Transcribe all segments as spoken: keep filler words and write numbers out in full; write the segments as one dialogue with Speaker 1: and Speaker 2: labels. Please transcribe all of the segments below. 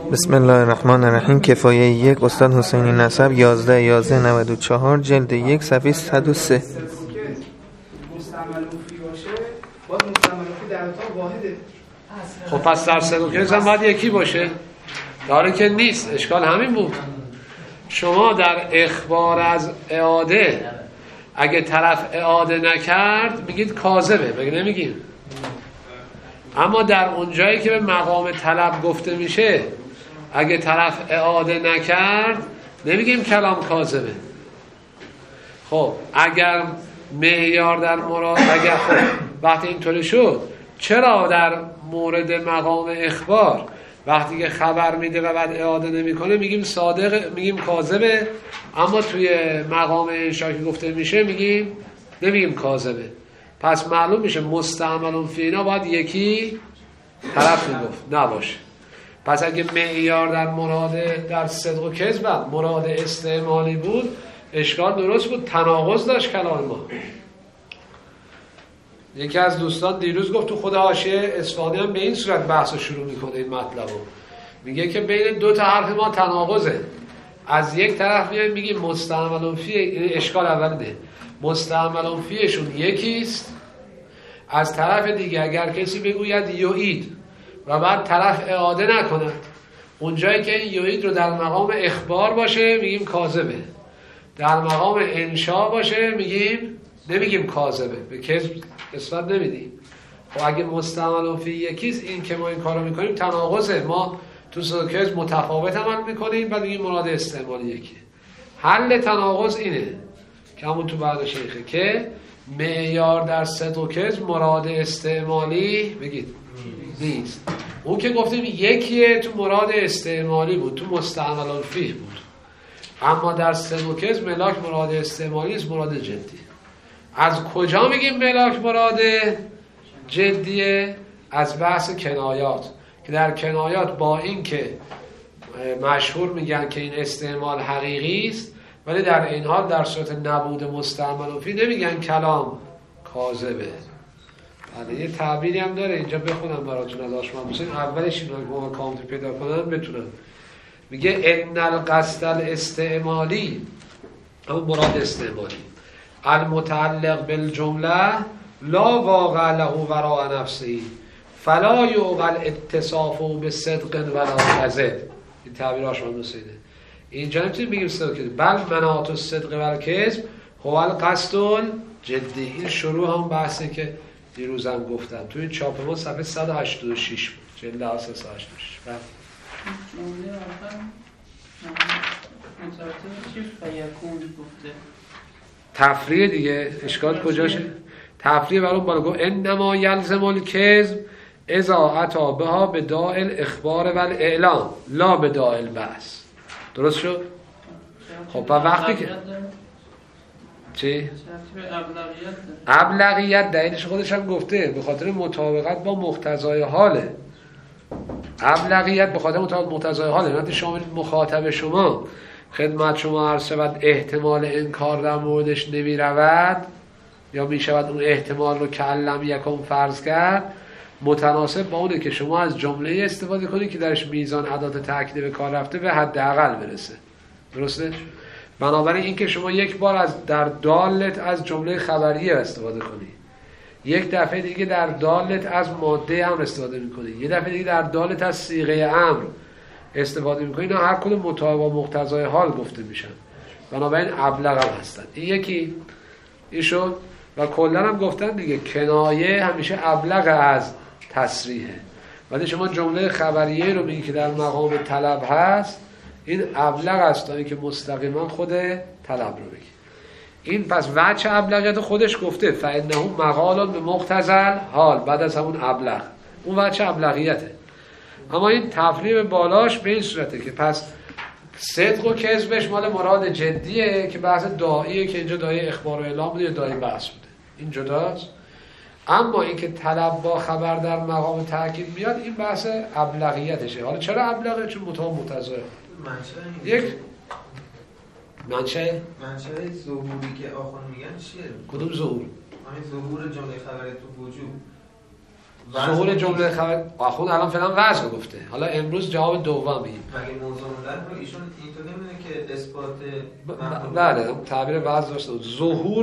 Speaker 1: بسم الله الرحمن الرحیم. کفایه یک، استاد حسینی نسب، یازده یازده نود و چهار، جلد یک، صفحه صد و سه.
Speaker 2: خب پس در سلوکیز هم باید یکی باشه، داره که نیست. اشکال همین بود. شما در اخبار از اعاده اگه طرف اعاده نکرد میگید کاذبه، بگه نمیگیم. اما در اون جایی که به مقام طلب گفته میشه اگه طرف اعاده نکرد نمیگیم کلام کاذبه. خب اگر معیار در مراد، اگر خب وقتی اینطوری شد، چرا در مورد مقام اخبار وقتی که خبر میده و بعد اعاده نمیکنه میگیم صادق، میگیم کاذبه، اما توی مقام انشا که گفته میشه میگیم نمیگیم کاذبه؟ پس معلوم میشه مستعمل فی اینا باید یکی طرف میگفت نباشه. پس اگه معیار در مراد در صدق و کذب مراد استعمالی بود، اشکال درست بود، تناقض داشت کلام ما. یکی از دوستان دیروز گفت تو خود حاشیه اصفهانی هم به این صورت بحث شروع میکنه این مطلبو، میگه که بین دو تا حرف ما تناقضه. از یک طرف میایم میگیم مستعمل فی، این اشکال اول ده، مستعمل فیشون یکیست. از طرف دیگه اگر کسی بگوید یعید و بعد طرف اعاده نکنه، اونجایی که این یعید رو در مقام اخبار باشه میگیم کاذبه، در مقام انشا باشه میگیم نمیگیم کاذبه، به کذب نسبت نمیدیم. خب اگه مستعمل فی یکیست، این که ما این کارو میکنیم تناقضه. ما تو صدق کذب متفاوت عمل میکنیم بعد میگیم مراد استعمالی یکیه. حل تناقض اینه که همون تو بعد شیخه که معیار در صدق و کذب مراد استعمالی بگید نیست. اون که گفتیم یکیه تو مراد استعمالی بود، تو مستعمل فیه بود. اما در صدق و کذب ملاک مراد استعمالی است، مراد جدی. از کجا میگیم ملاک مراد جدیه؟ از بحث کنایات، که در کنایات با این که مشهور میگن که این استعمال حقیقی است، ولی در این حال در صورت نبود مستعمل فی نمیگن کلام کاذبه. بله، یه تعبیری هم داره اینجا بخونم براتون از آشمان حسین، اولش این رو کامنت پیدا کنم بتونم. میگه ان القصد الاستعمالی، اما مراد استعمالی، المتعلق بالجمله لا واقع له وراء نفسه فلا یعقل اتصافه بصدق ولا کذب. این تعبیر آشمان حسینه. اینجا نمیتونیم بگیم صدق کذب، بل مناط الصدق و الکذب هو القصد جدی. این شروع هم بحثه که دیروزم گفتم تو این چاپ ما صفحه صد و هشتاد و شش بود، جلد اول صد و هشتاد و شش.
Speaker 3: جمله آخر مترتب چی فیکون گفته
Speaker 2: تفریع دیگه. اشکال کجاشه؟ تفریع برای بالا گفت انما یلزم الکذب اذا اتی بها بداء الاخبار و الاعلام لا بداء البعث. درست شد؟ خب با وقتی که چی؟ ابلغیت دلیلش خودش هم گفته به خاطر مطابقت با مقتضای حاله. ابلغیت به خاطر مطابقت مقتضای حاله، یعنی شامل مخاطب شما خدمت شما عرض شود احتمال انکار در موردش نمی رود یا می شود اون احتمال رو که علم یکم فرض کرد، متناسب با اونه که شما از جمله استفاده کنید که درش میزان ادات تأکید به کار رفته به حداقل برسه. درسته؟ بنابراین این که شما یک بار از در دالت از جمله خبریه استفاده کنید، یک دفعه دیگه در دالت از ماده امر استفاده میکنید، یه دفعه دیگه در دالت از صیغه امر استفاده میکنید، اینا هر کدوم مطابق با مقتضای حال گفته میشن، بنابراین ابلغ هم هستن. این یکی این شد. و کلا هم گفتن دیگه کنایه همیشه ابلغ از تصریحه، ولی شما جمله خبریه رو میگی که در مقام طلب هست، این ابلغ است تا اینکه مستقیما خود طلب رو بگی. این پس وجه ابلغیت خودش گفته فانه مقال به مقتضل حال، بعد از همون ابلغ، اون وجه ابلغیته. اما این تفریع بالاش به این صورته که پس صدق و کذبش مال مراد جدیه که بحث داعیه که اینجا داعی اخبار و اعلام بوده یا داعی بحث بوده، این جداست. اما این که طلب با خبر در مقام تأکید میاد، این بحث ابلغیتشه. حالا چرا ابلغه؟ چون مطابق متضاد یک منشأ
Speaker 4: منشأ ظهوری که آخوان میگن چیه؟
Speaker 2: کدوم ظهور؟
Speaker 4: همین ظهور جمله خبری تو وجود
Speaker 2: ظهور جمله خبر آخوند الان فعلا وضع گفته. حالا امروز جواب دوم میگیم.
Speaker 4: مگه موضوع موندن رو ایشون اینطور نمیدونه که اثبات
Speaker 2: بله تعبیر وضع داشته. ظهور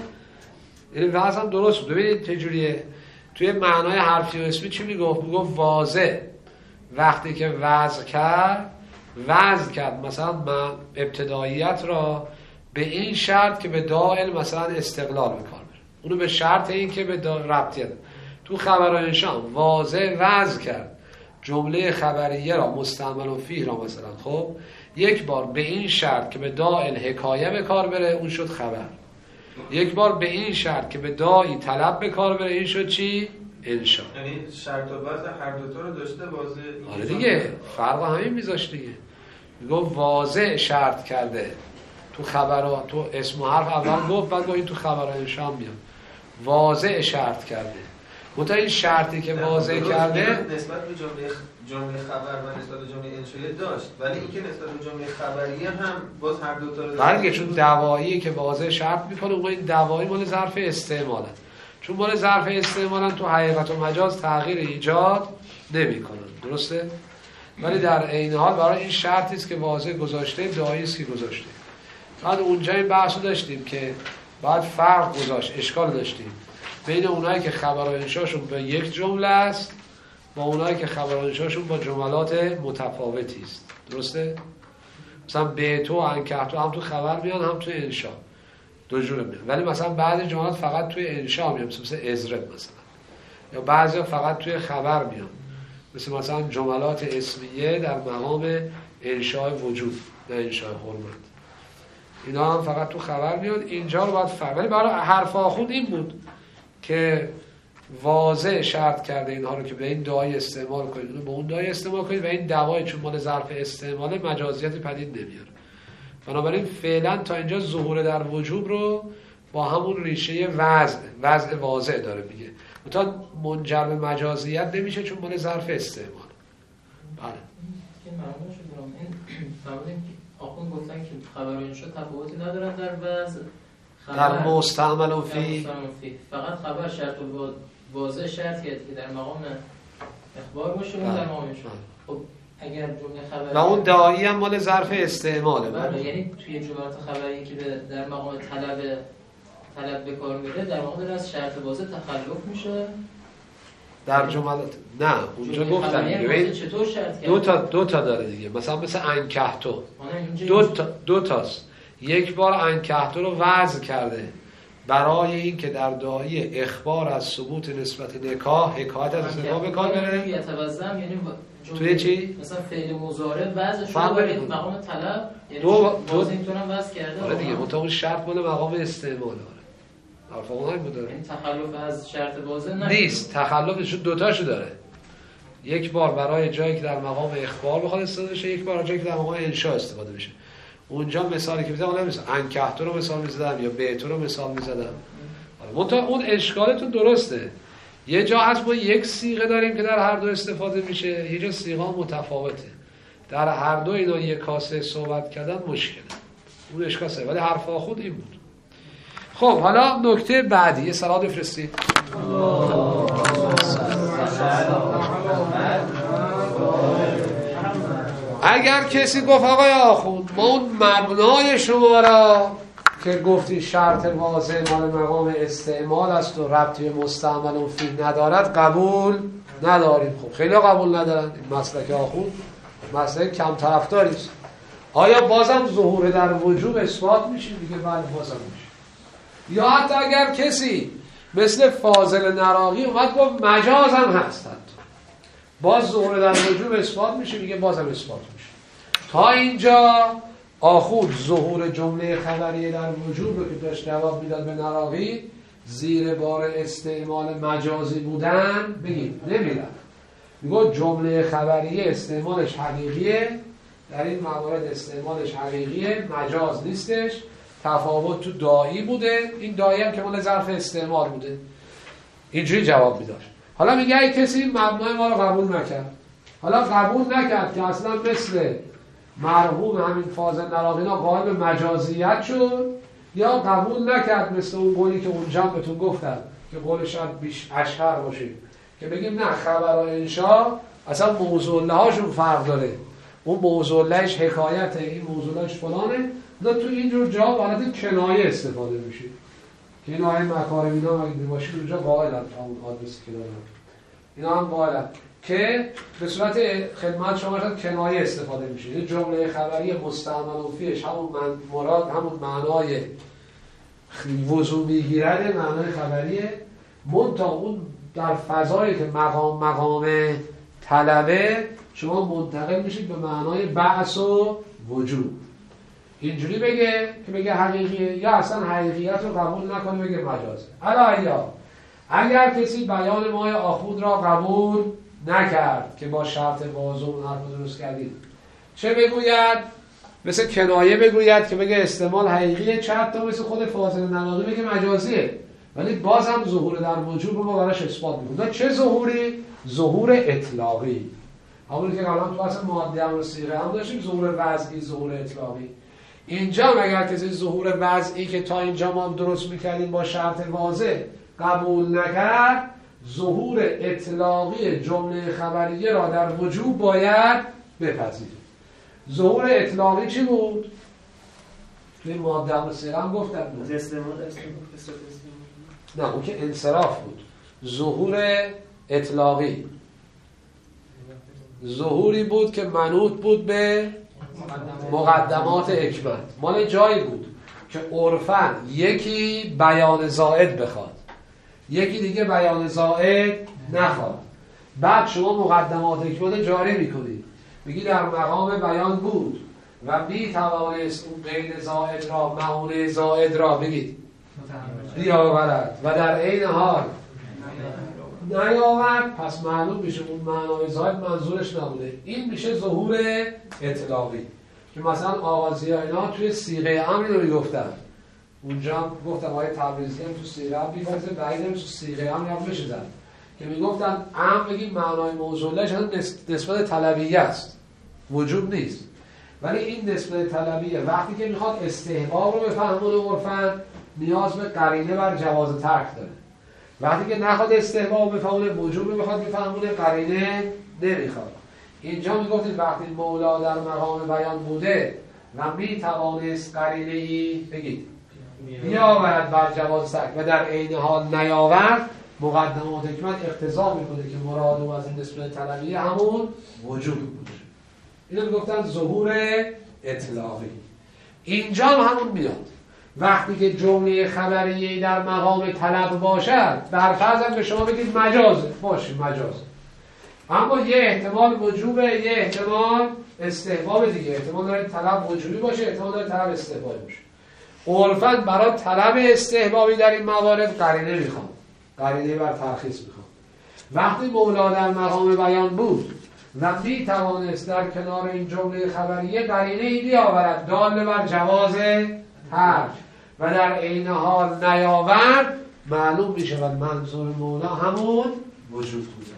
Speaker 2: این وضع هم درست بود. ببینید چجوریه توی معنای حرفی و اسمی چی میگفت؟ میگفت واضح وقتی که وضع کرد وضع کرد مثلا من ابتداییت را به این شرط که به دائل مثلا استقلال بکار بره، اونو به شرط این که به ربطیت. تو خبر انشاء واضح وضع کرد جمله خبریه را مستعمل و فیه را مثلا خب یک بار به این شرط که به دائل حکایه به کار بره اون شد خبر، یک بار به این شرط که به داعی طلب به کار بره این شد چی؟ انشاء.
Speaker 4: یعنی شرط و وضع هر دو تا رو داشته واضح.
Speaker 2: آره دیگه فرق همین میذاشت دیگه. میگه واضح شرط کرده تو خبرها تو اسم و حرف اول گفت بعد گفت این تو خبر انشاء میاد واضح شرط کرده. منتها این شرطی که واضح کرده
Speaker 4: نسبت به جمله جمله خبر و نسبت به جمله انشائیه داشت، ولی اینکه نسبت به جمله خبریه هم باز هر دو تا رو
Speaker 2: بله چون دوایی که واضح شرط میکنه اون این دوایی مال ظرف استعماله، چون مال ظرف استعمالن تو حقیقت و مجاز تغییر ایجاد نمیکنن. درسته؟ ولی در عین حال برای این شرطی است که واضح گذاشته دایی است که گذاشته. بعد اونجا این بحثو داشتیم که بعد فرق گذاشت، اشکال داشتیم بین اونایی که خبر و انشاشون به یک جمله است با اونایی که خبر و انشاشون با جملات متفاوتی است. درسته؟ مثلا به تو و انکه تو هم تو خبر میان هم تو انشا دو جوره میان، ولی مثلا بعضی جملات فقط توی انشا میان مثل ازرب مثلا، یا بعضی فقط توی خبر میان مثل مثلا جملات اسمیه در مقام انشای وجود نه انشای حرمت، اینا هم فقط تو خبر میان. اینجا رو باید فهم، ولی برای حرف آخوند این بود که واضح شرط کرده اینها رو که به این دعای استعمال کنید اونو به اون دعای استعمال کنید و این دعای چون مال ظرف استعمال مجازیت پدید نمیاره. بنابراین فعلا تا اینجا ظهور در وجوب رو با همون ریشه وضع وضع واضح داره میگه، تا منجر به مجازیت نمیشه چون مال ظرف استعمال. بله
Speaker 3: این معلومه شد برام این فهمیدیم که آخوند گفتن که خبر و انشا تفاوتی ندارن در وضع
Speaker 2: در مستعمل و فی،
Speaker 3: فقط خبر شرط و واضح شرط که در مقام اخبار باشه اون در مقام انشا. خب اگر جمله خبری
Speaker 2: و اون داعی هم مال ظرف استعماله.
Speaker 3: بله یعنی توی جملات خبری که در مقام طلب طلب به کار میره در مقام از شرط واضح تخلف میشه
Speaker 2: در جملات نه اونجا گفتن ببین
Speaker 3: چطور شرط
Speaker 2: دو تا دو تا داره دیگه، مثلا مثل انکهتو دو تا دو تاست. یک بار انکهتو رو وضع کرده برای این که در داعی اخبار از ثبوت نسبت نکاح حکایت از نکاح به کار بره.
Speaker 3: یتوزم یعنی
Speaker 2: توی چی؟
Speaker 3: مثلا فعل مضارع وضع شده برای مقام طلب، یعنی
Speaker 2: دو
Speaker 3: باز اینطورم وضع کرده.
Speaker 2: آره دیگه منتها اون شرط مال مقام استعمال آره. حرف اون هم داره.
Speaker 3: این تخلف از شرط واضح نه
Speaker 2: نیست، تخلفش دو تاشو داره. یک بار برای جایی که در مقام اخبار بخواد استفاده بشه، یک بار جایی که در مقام انشاء استفاده بشه. اونجا مثالی که میزدم اون مثلا انکهتو رو مثال میزدم یا بیتو رو مثال میزدم. منتها اون اشکالتون درسته. یه جا هست ما یک صیغه داریم که در هر دو استفاده میشه، یه جا صیغه متفاوته. در هر دو اینا یک کاسه صحبت کردن مشکله. اون اشکاله، ولی حرف آخوند این بود. خب حالا نکته بعدی یه صلات بفرستید. اگر کسی گفت آقای آخوند ما اون مبنای شما را که گفتی شرط واضح مال مقام استعمال است و ربطی مستعمل و فی ندارد قبول نداریم. خب خیلی قبول ندارن. این مسلک آخوند مسلک کم طرفداری است. آیا بازم ظهور در وجوب اثبات میشه؟ دیگه بله بازم میشه. یا حتی اگر کسی مثل فاضل نراقی اومد گفت مجاز هم هست حتی باز ظهور در وجوب اثبات میشه، میگه بازم اثبات میشه. تا اینجا آخوند ظهور جمله خبریه در وجوب رو که داشت جواب میداد به نراقی زیر بار استعمال مجازی بودن بگیم نمیدن. میگه جمله خبریه استعمالش حقیقیه، در این موارد استعمالش حقیقیه، مجاز نیستش، تفاوت تو داعی بوده، این داعی هم که مال ظرف استعمال بوده. اینجوری جواب میداشت. حالا میگه ای کسی مبنای ما رو قبول نکرد، حالا قبول نکرد که اصلا مثل مرحوم همین فاضل نراقینا قائل به مجازیت شد، یا قبول نکرد مثل اون قولی که اونجا بهتون گفتم که قول شاید بیش اشهر باشه که بگیم نه خبر و انشا اصلا موضوع هاشون فرق داره، اون موضوع لهش حکایته، این موضوع لهش فلانه. نه تو اینجور جا حالت کنایه استفاده میشه که این آیه مکارم اینا اگه باشید اونجا قائلن، اون آدرس که دارن اینا هم قائلن که به صورت خدمت شما کنایه استفاده میشه. یه جمله خبری مستعمل فیش همون من مراد همون معنای وضوع میگیرد، معنای خبریه، منتها اون در فضایی که مقام مقام طلبه شما منتقل میشید به معنای بعث و وجود. اینجوری بگه که بگه حقیقیه یا اصلا حقیقیت رو قبول نکنه بگه مجازه. الا یا اگر کسی بیان مای آخوند را قبول نکرد که با شرط واضح اون حرف درست کردید، چه بگوید؟ مثل کنایه بگوید که بگه استعمال حقیقیه، چه حتی مثل خود فاضل نواقی بگه مجازیه، ولی باز هم ظهور در وجود رو ما براش اثبات میکنیم. چه ظهوری؟ ظهور اطلاقی. همونی که قبلا تو اصلا ماده هم و صیغه هم داشتیم، ظهور وضعی، ظهور اطلاقی. اینجا اگر کسی ظهور وضعی که تا اینجا ما درست میکردیم با شرط واضح قبول نکرد، ظهور اطلاقی جمله خبریه را در وجود باید بپذیریم. ظهور اطلاقی چی بود؟ توی ماده هم و صیغه هم گفتم نه، اون که انصراف بود. ظهور اطلاقی ظهوری بود که منوط بود به مقدمات حکمت، مال جایی بود که عرفاً یکی بیان زائد بخواد، یکی دیگه بیان زائد نخواد. بعد شما مقدمات حکمت جاری میکنید، میگی در مقام بیان بود و می توانست اون قید زائد را، معونه زائد را بگید بیاورد و در عین حال نیاورد، پس معلوم میشه اون معنای زائد منظورش نبوده. این میشه ظهور اطلاقی که مثلا آغازی ها اینا توی صیغه امر رو میگفتن. اونجا گفتم آیه تبریزی هم تو صیغه امر میگفته، بعید هم تو صیغه امر هم بشدن که میگفتن امر بگیم معنای موضوعش هم نسبت طلبیه است، وجود نیست، ولی این نسبت طلبیه وقتی که میخواد استحباب رو بفهمونه عرفاً نیاز به قرینه بر جواز ترک داره. وقتی که نخواد استحباب بفهمونه وجود رو بخواد بفهمونه قرینه نمیخواد. اینجا میگفتید وقتی مولا در مقام بیان بوده و میتوانست قرینه ای بگید بیاورد بر جواز ترک و در عین حال نیاورد، مقدمات حکمت اقتضا میکنه که مراد او از این نسبت طلبیه همون وجود بوده. اینو میگفتن ظهور اطلاقی. اینجا هم همون میاد وقتی که جمله خبریه در مقام طلب باشد، بر فرض هم به شما بگید مجازه، باشه مجازه، اما یه احتمال وجوبه، یه احتمال استحباب دیگه. احتمال داره طلب وجوبی باشه، احتمال داره طلب استحبابی باشه. عرفاً برای طلب استحبابی در این موارد قرینه میخوام، قرینه بر ترخیص میخوام. وقتی مولا در مقام بیان بود و می توانست در کنار این جمله خبریه قرینه ای بیاورد دال بر جواز ترک و در عین حال نیاورد، معلوم می شود منظور مولا همون وجود بوده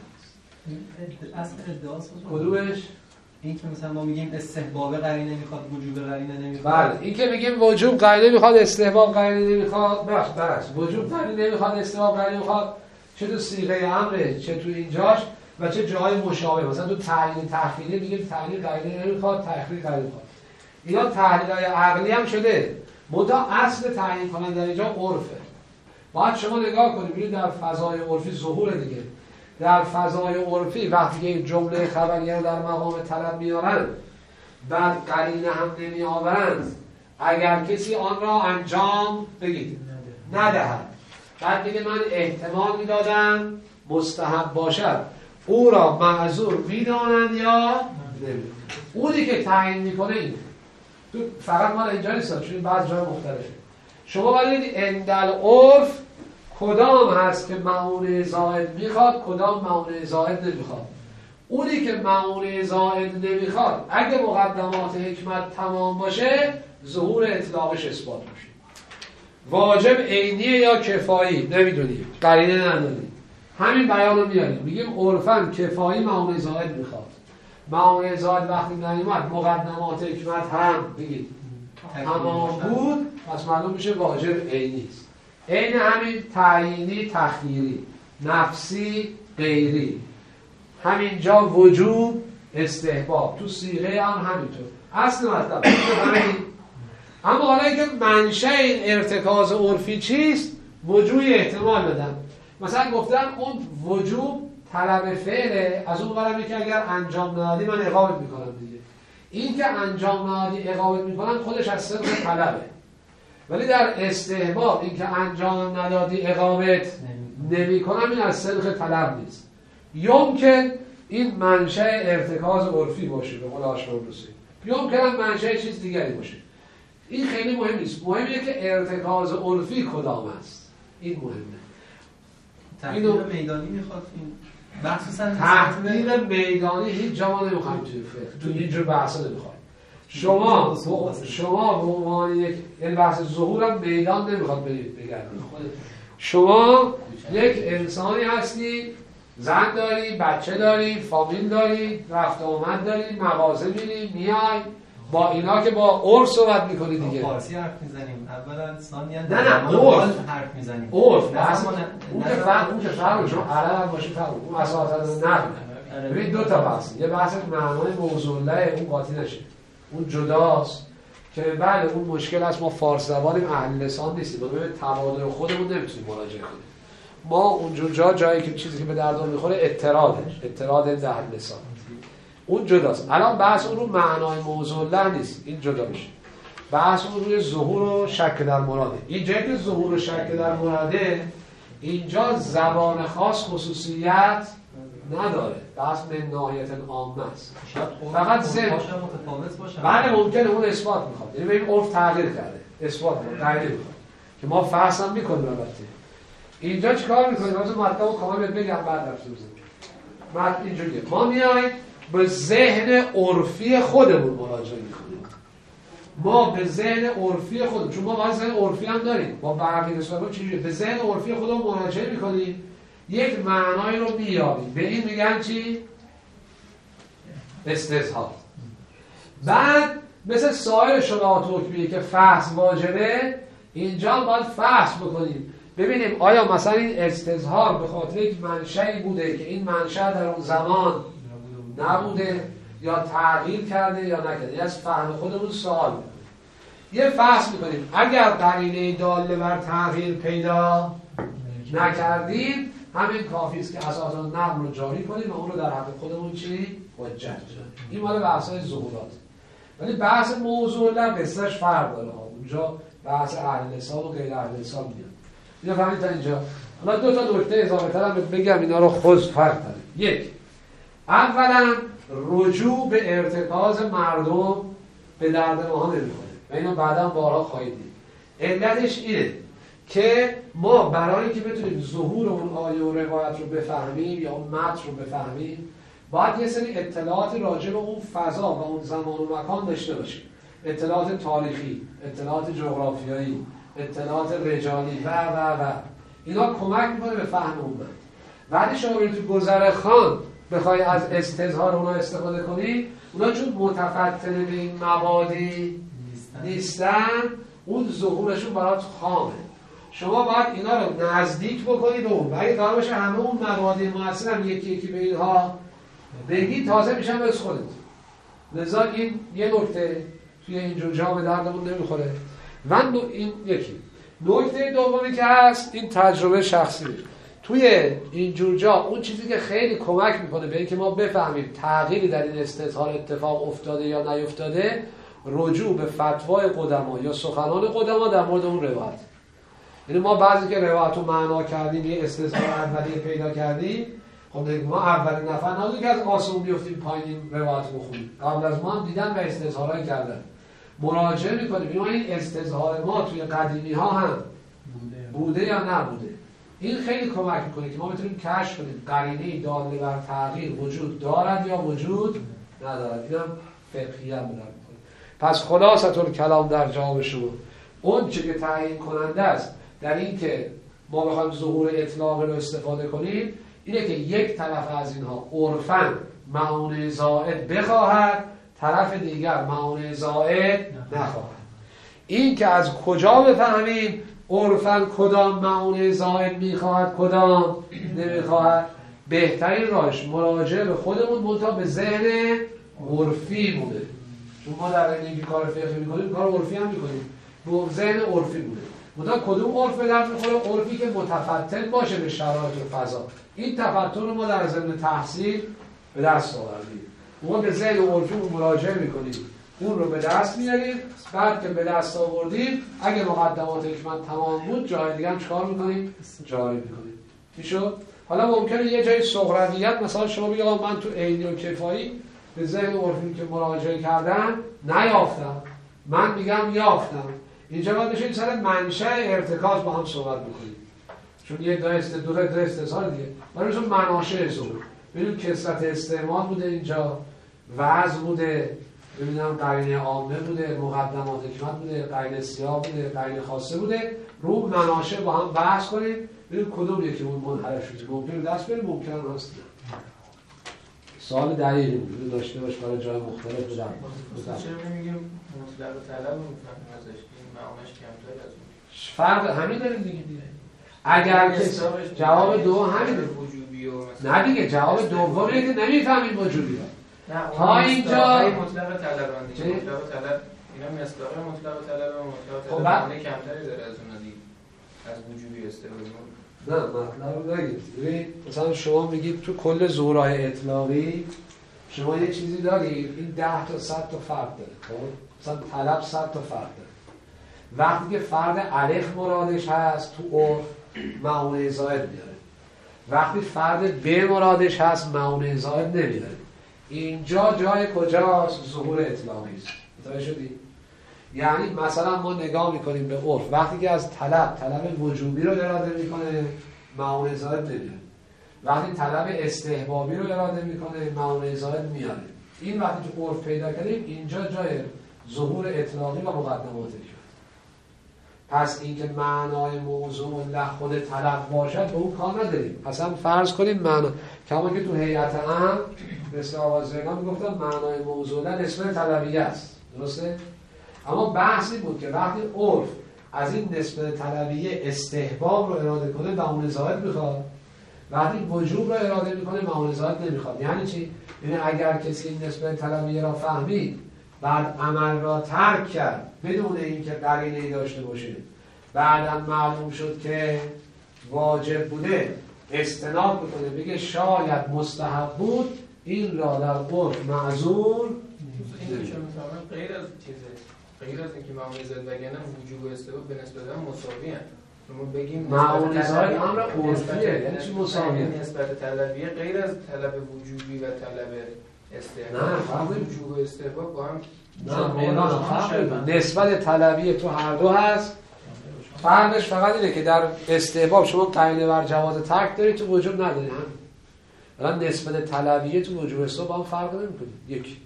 Speaker 2: است.
Speaker 5: اصل ادعاست
Speaker 2: کدومش؟
Speaker 5: این که مثلا ما میگیم استحباب قرینه میخواد، وجوب قرینه نمیخواد.
Speaker 2: بله، این که میگیم وجوب قرینه میخواد، استحباب قرینه نمیخواد، بخش برعکس، وجوب قرینه نمیخواد، استحباب قرینه میخواد، چه تو صیغه امره چه تو اینجاش و چه جای مشابه. مثلا تو تعیین تخیلی میگیم تعیین قرینه نمیخواد، تخیل قرینه میخواد. اینا تحلیل‌های عقلی هم شده، منتها اصل تعیین کننده در اینجا عرفه. باید شما نگاه کنید ببینید در فضای عرفی ظهور دیگه. در فضای عرفی وقتی که جمله خبریه رو در مقام طلب میارن بعد قرینه هم نمیآورند، اگر کسی آن را انجام بگید ندهد، بعد بگه من احتمال میدادم مستحب باشد، او را معذور میدانند یا نمیدانند. اونی که تعیین میکنه این تو فقط مال اینجا نیست، چون بعض جای مختلفه. شما باید اندل عرف کدام هست که معونه زائد میخواد، کدام معونه زائد نمیخواد. اونی که معونه زائد نمیخواد اگه مقدمات حکمت تمام باشه ظهور اطلاقش اثبات میشه. واجب عینیه یا کفایی نمیدونیم، قرینه نداریم، همین بیان رو میاریم، میگیم عرفاً کفایی معونه زائد میخواد. معونه زائد وقتی نیومد مقدمات حکمت هم بگید تمام بود، پس معلوم میشه واجب عینی است. عین همین تعیینی تخییری، نفسی غیری. همینجا وجوب استحباب، تو صیغه هم همینطور. اصل مطلب اما حالا که منشأ این ارتکاز عرفی چیست؟ وجوب احتمال بدم. مثلا گفتن اون وجوب طلب فعله، از اون برم که اگر انجام ندادی من اقامت میکنم دیگه. این که انجام ندادی اقامت میکنم خودش از صدق طلبه. ولی در استحباب این که انجام ندادی اقامت نمیکنم این از صدق طلب نیست. یمکن این منشأ ارتکاز عرفی باشه به قول آشنامروسی، یمکن منشأ چیز دیگری باشه. این خیلی مهم نیست. مهمه که ارتکاز عرفی کدام است. این مهمه.
Speaker 5: تحقیق میدانی میخواد این مخصوصا
Speaker 2: تحقیق میدانی هیچ جا ما نمیخوایم توی فقه، تو اینجور بحثا نمیخوایم. شما شما به عنوان یک یعنی بحث ظهور هم میدان نمیخواد بگردید. شما یک انسانی هستی، زن داری، بچه داری، فامیل داری، رفت آمد داری، مغازه میری، میای، با اینا که با عرف صحبت میکنی دیگه.
Speaker 5: فارسی حرف میزنیم اولا، ثانیاً
Speaker 2: نه نه عرف
Speaker 5: حرف میزنیم.
Speaker 2: عرف بحث اون که فرق اون که فرق شما عرب هم باشی فرق اون اساسا نه. ببین دو تا بحث، یه بحث معنای موضوعه اون قاطی نشه، اون جداست که بله اون مشکل است. ما فارس زبانیم، اهل لسان نیستیم، ما به تبادل خودمون نمیتونیم مراجعه کنیم. ما اونجور جا جایی که چیزی که به دردمون میخوره اعتراضه، اعتراض اهل لسان، اون جداست. الان بحث اون رو معنای موضوع نیست، این جدا میشه. بحث اون روی ظهور و شک در مراده. اینجا که ظهور و شک در مراده، اینجا زبان خاص خصوصیت نداره، بحث من ناحیت عامه است. فقط ذهن
Speaker 5: متفاوت باشه.
Speaker 2: بله ممکنه اون اثبات میخواد، یعنی ببین عرف تغییر کرده، اثبات میخواد، تغییر میخواد که ما فحص هم میکنیم. البته اینجا چیکار میکنیم؟ مثلا مطلب رو کامل بگم بعد رفت بزنیم. مطلب اینجوریه، ما میایم به ذهن عرفی خودمون مراجعه میکنیم. ما به ذهن عرفی خودمون، چون ما باید ذهن عرفی هم داریم، با بقیه رسالات چجوریه؟ به ذهن عرفی خودمون مراجعه میکنیم، یک معنایی رو میابیم، به این میگن چی؟ استظهار. بعد مثل سایر شروط حکمیه که فحص واجبه، اینجا باید فحص بکنیم ببینیم آیا مثلا این استظهار به خاطر یک منشأی بوده که این منشأ در اون زمان نبوده یا تغییر کرده یا نکرده. یعنی از فهم خودمون سوال میکنیم، یه فحص میکنیم. اگر قرینه داله بر تغییر پیدا نکردیم همین کافی است که اساسا نقل رو جاری کنیم و اون رو در حق خودمون چی؟ حجت کنیم. این مال بحث‌های ظهورات. ولی بحث موضوع لا قصه‌اش فرق داره. اونجا بحث اهل لسان و غیر اهل لسان میاد. اینا فهمید تا اینجا. حالا دو تا نکته اضافه تر هم بگم، اینا رو خود فرق داره. یک، اولا رجوع به ارتکاز مردم به درد ما نمیخوره و اینو بعدا بارها خواهید دید. علتش اینه که ما برای اینکه بتونیم ظهور اون آیه و روایت رو بفهمیم یا اون متن رو بفهمیم باید یه سری اطلاعات راجع به اون فضا و اون زمان و مکان داشته باشیم. اطلاعات تاریخی، اطلاعات جغرافیایی، اطلاعات رجالی و و و اینا کمک میکنه به فهم اون متن. وقتی شما برید تو گذرخان بخوای از استظهار اونا استفاده کنی، اونا چون متفتن به این مبادی نیستن، اون ظهورشون برات خامه. شما باید اینا رو نزدیک بکنی به اون. اگه قرار باشه همه اون مبادی مؤثر هم یکی یکی به اینها بگی، تازه میشن بس خودت. لذا این یه نکته توی اینجور جا به دردمون نمیخوره. و این یکی. نکته دومی که هست این تجربه شخصی. توی اینجور جا اون چیزی که خیلی کمک میکنه به اینکه ما بفهمیم تغییری در این استظهار اتفاق افتاده یا نیفتاده، رجوع به فتوای قدما یا سخنان قدما در مورد اون روایت. یعنی ما بعضی که روایت رو معنا کردیم، یه استظهار اولیه پیدا کردیم، خب ما اولین نفر نبودیم که از آسمون بیفتیم پایین این روایت رو بخونیم. قبل از ما هم دیدن و استظهارای کردن. مراجعه میکنیم ببینیم این استظهار ما توی قدیمی ها هم بوده, بوده یا نبوده. این خیلی کمک میکنه که ما بتونیم کشف کنیم قرینه داله بر تغییر وجود دارد یا وجود ندارد. اینم فقهی هم میکنه. پس خلاصه الکلام در جواب شما، اون چه که تعیین کننده است در این که ما بخوایم ظهور اطلاق رو استفاده کنیم اینه که یک طرف از اینها عرفاً معونه زائد بخواهد، طرف دیگر معونه زائد نخواهد. این که از کجا بفهمیم عرفاً کدام معونه زائد میخواهد کدام نمیخواهد، بهترین راهش مراجعه به خودمون منتها به ذهن عرفی بوده، چون ما در اینکه کار فقهی میکنیم کار عرفی هم میکنیم، به ذهن عرفی بوده. منتها کدوم عرف به درد میخوره؟ عرفی که متفتن باشه به شرایط و فضا. این تفتن رو ما در ضمن تحصیل به دست آوردیم. ما به ذهن عرفی مراجعه میکنیم، اون رو به دست میاریم، بعد که به دست آوردیم اگه مقدمات حکمت تمام بود جای دیگه هم چیکار میکنیم؟ جاری میکنیم. میشد؟ حالا ممکنه یه جای صغرویت مثلا شما بگید آقا من تو عینی و کفایی به ذهن عرفی که مراجعه کردم نیافتم، من میگم یافتم. اینجا باید بشه این سر منشأ ارتکاز با هم صحبت بکنیم، چون یه دو است دو تا استظهار دیگه. ولی مثلا مناشأ ظهور ببینیم کثرت استعمال بوده، اینجا وضع بوده، ببینم قرینه عامه بوده، مقدمات حکمت بوده، قرینه سیاق بوده، قرینه خاصه بوده، رو مناشأ با هم بحث کنیم ببینیم کدوم یکی اون منحرف شده. ممکنه دست بریم، ممکن هست سوال دقیقی بود داشته باش برای جای مختلف بدم.
Speaker 3: چرا نمیگیم مطلق طلب میفهمیم ازش این معاملش کمتر از اون؟
Speaker 2: فرق همین داریم دیگه دیگه. اگر که جواب دو همینه
Speaker 3: وجوبی و
Speaker 2: نه دیگه جواب دومی که نمیفهمیم وجوبی رو.
Speaker 3: نه
Speaker 2: ها اینجا
Speaker 3: مطلق طلب دیگه. مطلق طلب اینا مصداق مطلق طلب و مطلق طلب معنی کمتری داره از اون دیگه. از وجوبی استفاده
Speaker 2: نه مطلب رو نگید. ببین مثلا شما میگید تو کل ظهورهای اطلاقی شما یه چیزی دارید این ده تا صد تا فرق داره. خب مثلا طلب صد تا فرق داره. وقتی که فرد الف مرادش هست تو عرف معونه زائد میاره، وقتی فرد ب مرادش هست معونه زائد نمیاره. اینجا جای کجاست؟ ظهور اطلاقی است. متوجه شدی؟ یعنی مثلا ما نگاه میکنیم به عرف، وقتی که از طلب طلب وجوبی رو اراده میکنه معونه زائد نمیاره، وقتی طلب استحبابی رو اراده میکنه معونه زائد میاره. این وقتی تو عرف پیدا کردیم اینجا جای ظهور اطلاقی و مقدمات شد. پس اینکه معنای موضوع له خود طلب باشد به اون کار نداریم. اصلا فرض کنیم معنا کما که تو هیئت عام مثل آوازگان میگفتن معنای موضوع له نسبت طلبیه است، درسته؟ اما بحثی بود که وقتی عرف از این نسبت طلبیه استحباب رو اراده کنه معونه زائد میخواد، وقتی وجوب رو اراده میکنه معونه زائد نمیخواد. یعنی چی؟ یعنی اگر کسی این نسبت طلبیه را فهمید بعد عمل را ترک کرد بدون اینکه قرینه‌ای داشته باشه، بعداً معلوم شد که واجب بوده استناد بکنه بگه شاید مستحب بود، این را در عرف معذور
Speaker 3: نمیشه. غیر از چیزه، غیر از اینکه معونه زائد وگرنه وجوب و استحباب به نسبت هم مساوی ان. شما بگیم
Speaker 2: معونه زائد امر عرفیه، یعنی چی مساوی؟
Speaker 3: نسبت طلبیه غیر از طلب وجوبی و طلب استحباب.
Speaker 2: نه فرق
Speaker 3: وجوب و استحباب با هم
Speaker 2: نه مولانا فرق نسبت طلبیه تو هر دو هست. فرقش فقط اینه که در استحباب شما قرینه بر جواز ترک داری، تو وجوب نداری. هم الان نسبت طلبیه تو وجوب استحباب با هم فرق نمی‌کنه. یک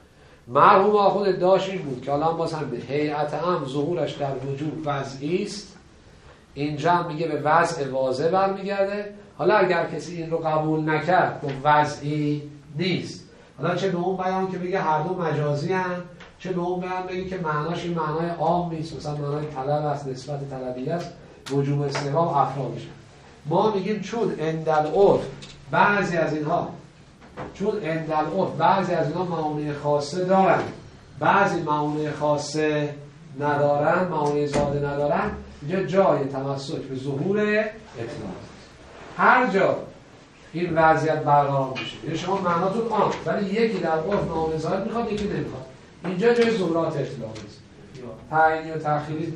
Speaker 2: مرحوم آخوند ادعاش این بود که الان باز هم هیئت عام ظهورش در وجوب وضعی است، اینجا هم میگه به وضع واضح برمیگرده. حالا اگر کسی این رو قبول نکرد که وضعی نیست، حالا چه به اون بیان که بگه هر دو مجازی هستند، چه به اون بیان بگه که معناش این معنای عام نیست، مثلا معنای طلب است، نسبت طلبیه است، وجوب استحباب افراد میشن. ما میگیم چون اندالعرف بعضی از اینها چون اندالعرف بعضی از اینها معونه خاصه دارن، بعضی معونه خاصه ندارن، معونه زائد ندارن، اینجا جای تمسک به ظهور اطلاق. هر جا این وضعیت برقرار میشه یعنی شما معناتون آن ولی یکی در عرف معونه زائد میخواد یکی نمیخواد، اینجا جای ظهورات اطلاقی است. تعیینی و تأخیری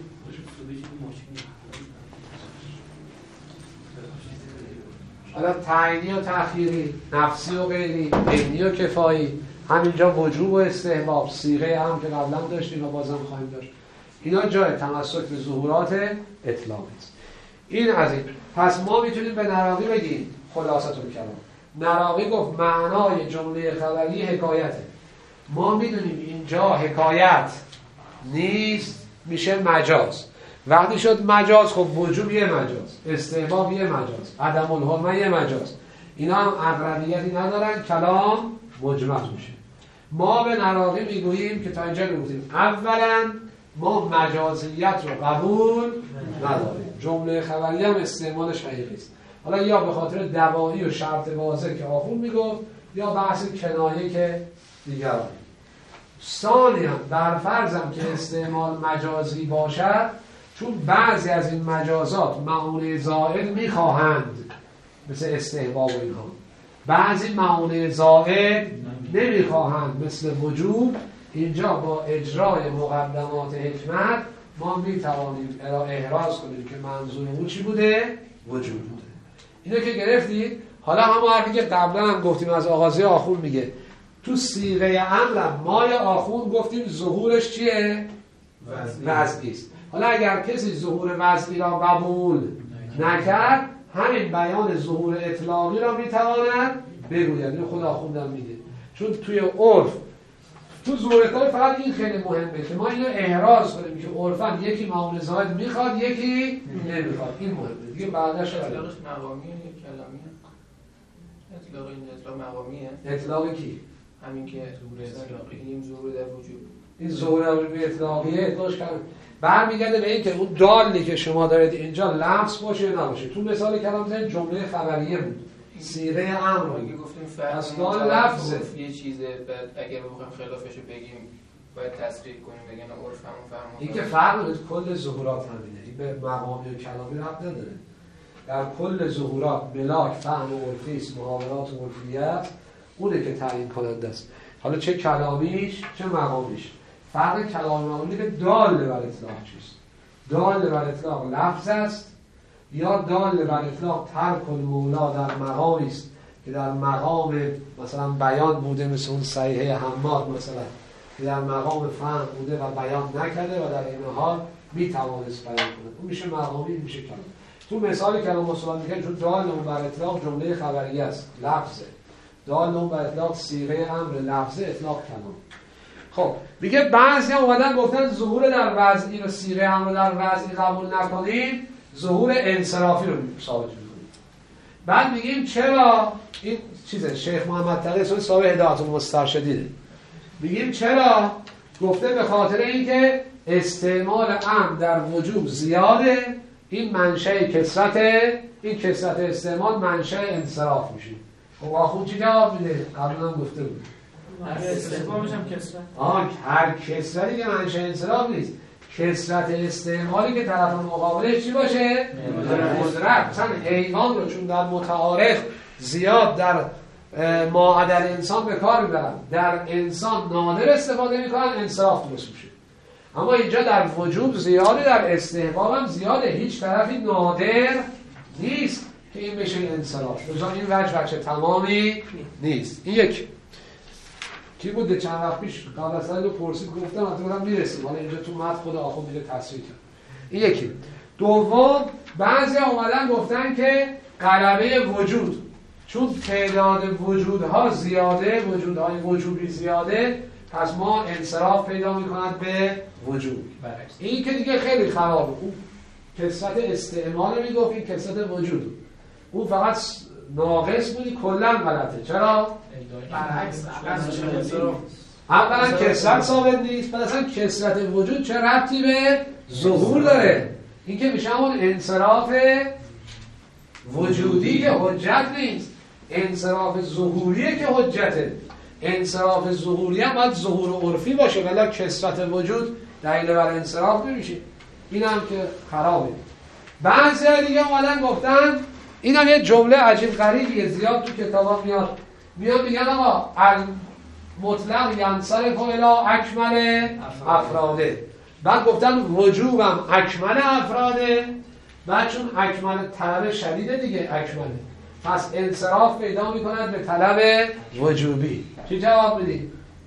Speaker 2: حالا تعیینی و تأخیری، نفسی و غیری، عینی و کفایی، همینجا وجوب و استحباب، صیغه هم که قبلا داشتیم و بازم خواهیم داشت، اینا جای تمسک به ظهورات اطلاقی است. این از این. پس ما میتونیم به نراقی بگیم خلاصه الکلام. نراقی گفت معنای جمله خبری حکایته. ما میدونیم اینجا حکایت نیست، میشه مجاز. وقتی شد مجاز خب وجوب یه مجاز، استحباب یه مجاز، عدم الحرمه یه مجاز، اینا هم اقربیتی ندارن، کلام مجمع میشه. ما به نراقی میگوییم که تا اینجا گفتیم اولا ما مجازیت رو قبول نداریم، جمله خبری هم استعمالش حقیقی است. حالا یا به خاطر دوایی و شرط واضح که آخوند میگفت یا بحث کنایه که دیگران. ثانیاً بر فرضم که استعمال مجازی باشد، چون بعضی از این مجازات معونه زائد میخواهند مثل استحباب و اینها، بعضی معونه زائد نمیخواهند مثل وجود، اینجا با اجرای مقدمات حکمت ما میتوانیم احراز کنیم که منظور اون چی بوده؟ وجود بوده. اینو که گرفتید. حالا همون حرفی که قبلا هم گفتیم از آغازی آخوند میگه تو صیغه امر مای آخوند گفتیم ظهورش چیه؟ وضعی است. حالا اگر کسی ظهور وضعی را قبول نکرد، همین بیان ظهور اطلاقی را میتواند بگوید. این خود آخوندم میگه، چون توی عرف تو ظهور اطلاقی فقط این خیلی مهمه که ما اینو احراز کنیم که عرفاً یکی معون زائد میخواد یکی نمیخواد. این مهمه دیگه. بعدش
Speaker 3: اطلاقش مقامیه یا کلامیه؟ اطلاق این اطلاق مقامیه.
Speaker 2: اطلاق کی؟
Speaker 3: همین که اطلاقی این ظهور در وجود،
Speaker 2: این ظهور اطلاقیه اطلاقش کلام برمیگرده به این که اون دالی که شما دارید اینجا لفظ باشه یا نباشه. تو مثال کلام زدن جمله خبریه بود، صیغه امر
Speaker 3: اگه گفتیم فرض
Speaker 2: دال لفظ
Speaker 3: یه چیزه، بعد اگر بخوایم خلافش رو بگیم باید تصریح کنیم بگن عرف همون فرمان.
Speaker 2: این که فرق داره. کل ظهورات همینه، این به مقامی و کلامی ربط نداره. در کل ظهورات ملاک فهم عرفی است، محاورات عرفیه است، اونه که تعیین کننده است. حالا چه کلامیش چه مقامیش. فرق کلامی و مقامی که دال بر اطلاق چیست. دال بر اطلاق لفظ است یا دال بر اطلاق ترک المولا در مقامی است که در مقام مثلا بیان بوده، مثل اون صحیحه حماد مثلا که در مقام فهم بوده و بیان نکرده و در این حال میتوانست بیان کنه. اون میشه مقامی، میشه کلام. تو مثال کلام مصطلح میگه چون دال اون بر اطلاق جمله خبریه است، لفظه. دال اون بر اطلاق صیغه امر، لفظه، اطلاق کلام. خب میگه بعضی اومدن گفتن ظهور در وضعی رو صیغه امر در وضعی قبول نکنیم، ظهور انصرافی رو ثابت می‌کنیم. بعد میگیم چرا این چیزه شیخ محمد تقی اسم صاحب هدایت المسترشدینه. میگیم چرا؟ گفته به خاطر اینکه استعمال امر در وجوب زیاده، این منشأ کثرت، این کثرت استعمال منشأ انصراف میشه. خب آخوند چی جواب میده؟ قبلا هم گفته بود
Speaker 3: استعمالش هم کثرت.
Speaker 2: آه هر کثرتی که منشأ انصراف نیست، کثرت استعمالی که طرف مقابلش چی باشه؟ قدرت. مثلا حیوان رو چون در متعارف زیاد در ماعدل انسان به کار میبرن، در انسان نادر استفاده میکنن، انصراف درست میشه. اما اینجا در وجوب زیاده، در استحباب هم زیاده، هیچ طرفی نادر نیست که این بشه انصراف. لذا این وجه وجه تمامی نیست. این یک کی بوده چند وقت پیش قبل از اینو پرسید، گفتم حتما میرسیم. حالا اینجا تو متن خود آخوند میگه تصریح کرد. این یکی. دوم بعضی اومدن گفتن که غلبه وجود، چون تعداد وجودها زیاده، وجودهای وجوبی زیاده، پس ما انصراف پیدا میکند به وجود. این که دیگه خیلی خرابه. اون کثرت استعمال میگفت، این کثرت وجود، اون فقط ناقص بودی، کلا غلطه. چرا؟
Speaker 3: برعکس
Speaker 2: اولا کثرت ثابت نیست، بعد اصلا کثرت وجود چه ربطی به ظهور داره؟ این که میشه اون انصراف وجودی که حجت نیست، انصراف ظهوریه که حجته. انصراف ظهوری هم باید ظهور عرفی باشه، ولی کثرت وجود دلیل بر انصراف نمیشه. این هم که خرابه. بعضی دیگه اومدن گفتن، این هم یه جمله عجیب غریبیه، زیاد تو کتابا میاد، میاد میگن آقا مطلق ینصرف الی اکمل افراده. بعد گفتن وجوبم اکمل افراده، بعد چون اکمل طلب شدیده دیگه اکمله، پس انصراف پیدا میکند به طلب وجوبی. چی جواب میدی؟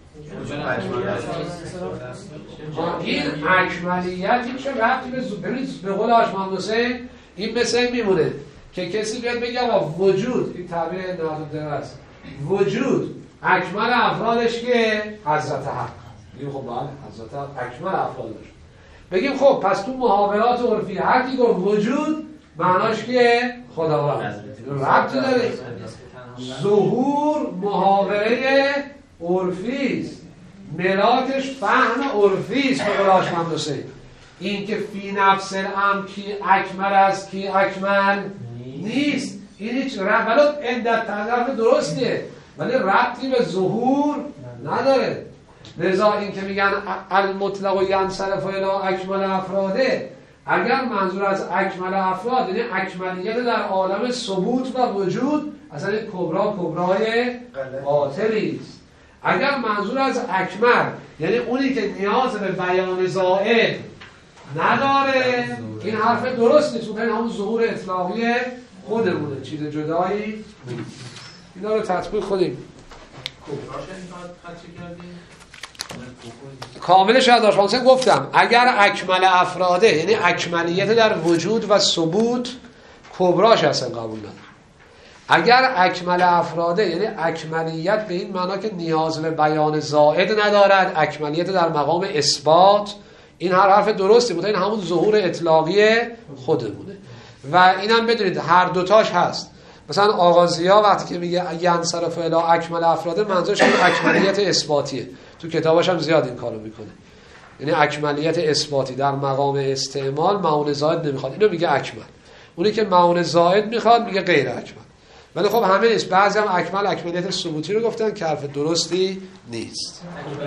Speaker 2: این اکملیت این چه ربطی به زو... ببینید به قول آشمان حسین این مثل میمونه که کسی بیاد بگه آقا وجود، این تعبیر نازنده است، وجود اکمل افرادش که حضرت حق. بگیم خب بله حضرت حق اکمل افرادش. بگیم خب پس تو محاورات عرفی هر کی گفت وجود معناش که خداوند، ربطی داره. ظهور محاوره عرفی است، ملاکش فهم عرفی است. به قول آشمان حسین این که فی نفس الامر کی اکمل است کی اکمل نیست، این هیچ رب ولو عدت طرف درستیه ولی ربطی به ظهور نداره. لذا این که میگن المطلق و ینصرف الی اکمل افراده، اگر منظور از اکمل افراد یعنی اکملیت در عالم ثبوت و وجود، اصلا این کبرا کبرای باطلی است. اگر منظور از اکمل یعنی اونی که نیاز به بیان زائد نداره، این حرف درست نیست، اون همون ظهور اطلاقی خودمونه، چیز جدایی نیست. اینا رو تطبیق کنیم. کاملش را داشت حسین گفتم اگر اکمل افراده یعنی اکملیت در وجود و ثبوت، کبراش اصلا قبول نداره. اگر اکمل افراده یعنی اکملیت به این معنا که نیاز به بیان زائد ندارد، اکملیت در مقام اثبات، این هر حرف درستی بود، این همون ظهور اطلاقی خودمونه. و اینم بدونید هر دوتاش هست. مثلا آغازی‌ها وقتی که میگه ینصرف الی اکمل افراده، منظورش اکملیت اثباتیه. تو کتاباش هم زیاد این کارو میکنه، یعنی اکملیت اثباتی در مقام استعمال معون زائد نمیخواد، اینو میگه اکمل. اونی که معون زائد میخواد میگه غیر اکمل. ولی خب همه نیست، بعضی هم اکمل اکملیت ثبوتی رو گفتن که حرف درستی نیست.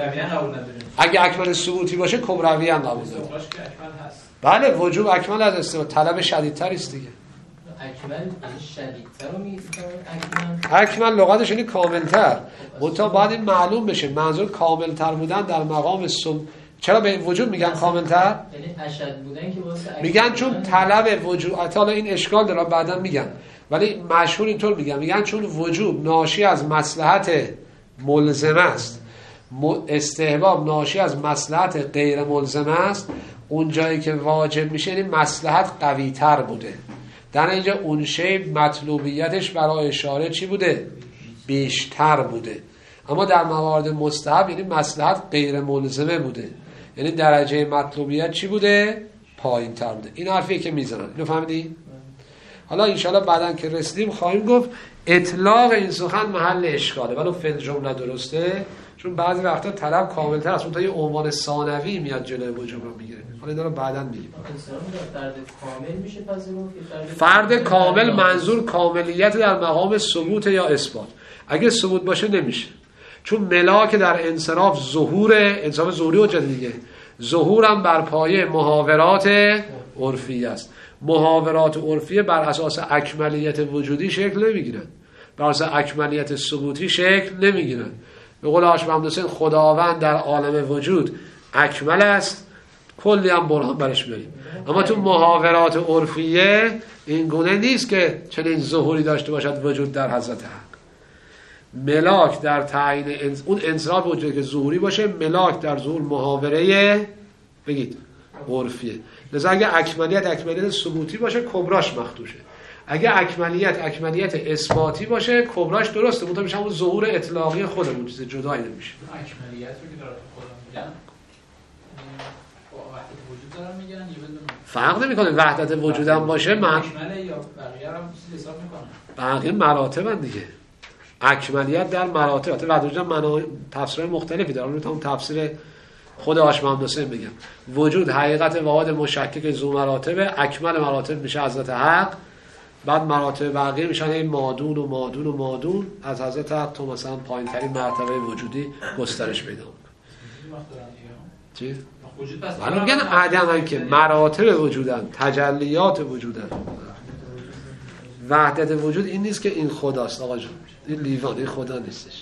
Speaker 2: اگه اکمل ثبوتی باشه کبروی هم قبول نداره. بله وجوب اکمل از استعمال طلب شدیدتر است دیگه.
Speaker 3: اکمل شدیدتر رو میگه اکمل.
Speaker 2: اکمل لغتش یعنی کاملتر. منتها باید این معلوم بشه منظور کاملتر بودن در مقام سم. چرا به وجود میگن کاملتر؟
Speaker 3: یعنی اشد بودن که واسه
Speaker 2: میگن چون طلب وجود، حالا این اشکال داره بعداً میگن، ولی مشهور اینطور میگن، میگن چون وجوب ناشی از مصلحت ملزم است، استحباب ناشی از مصلحت غیر ملزم است، اون جایی که واجب میشه یعنی مصلحت قوی تر بوده. در اینجا اون شی مطلوبیتش برای اشاره چی بوده؟ بیشتر بوده. اما در موارد مستحب یعنی مصلحت غیر ملزمه بوده، یعنی درجه مطلوبیت چی بوده؟ پایین تر بوده. این حرفیه که میزنن. اینو فهمیدی؟ حالا انشالله بعدن که رسیدیم خواهیم گفت اطلاق این سخن محل اشکاله، ولی فعل جمله درسته، چون بعضی وقتا طلب کاملتر است، اون تا یه عنوان ثانوی میاد جلوی وجوب رو میگیره. حالا اینا رو بعدن میگیم.
Speaker 3: فرد کامل میشه پذیرفت؟
Speaker 2: فرد کامل منظور کاملیت در مقام ثبوت یا اثبات. اگه ثبوت باشه نمیشه، چون ملاک در انصراف ظهور، انصراف ظهوری حجت دیگه، ظهورم بر پایه محاورات عرفی است. محاورات عرفیه بر اساس اکملیت وجودی شکل نمیگیرن، بر اساس اکملیت ثبوتی شکل نمیگیرن. به قول هاشم حمد حسین خداوند در عالم وجود اکمل است، کلی هم برهان برش میاریم. اما تو محاورات عرفیه این گونه نیست که چنین ظهوری داشته باشد وجود در حضرت حق. ملاک در تعیین انس... اون انصراف وجودی که ظهوری باشه، ملاک در ظهور محاوره بگید عرفیه. لذا اگه اکملیت اکملیت ثبوتی باشه کبراش مخدوشه، اگه اکملیت اکملیت اثباتی باشه کبراش درسته، منتها میشه اون ظهور اطلاقی خودمون، چیز جدایی نمیشه.
Speaker 6: اکملیت رو که داره خودم میگن وحدت وجود دارن میگن یا بدون
Speaker 2: فرق نمیکنه وحدت وجود هم باشه، من
Speaker 6: اکمل یا بقیه هم چیز حساب میکنن،
Speaker 2: بقیه مراتبن دیگه. اکملیت در مراتب، البته وحدت وجود معنا تفسیرهای مختلفی داره، میتونم تفسیر خود هاشم حمد حسین بگم. وجود حقیقت واحد مشکک ذو مراتب، اکمل مراتب میشه حضرت حق، بعد مراتب بقیه میشن این مادون و مادون و مادون از حضرت حق تو مثلا پایین ترین مرتبه وجودی گسترش پیدا میکنه. چی؟
Speaker 6: وجود پس
Speaker 2: ولی میگن عدمن که مراتب وجودن، تجلیات وجودن. وحدت وجود این نیست که این خداست آقا جون، این لیوان، این خدا نیستش.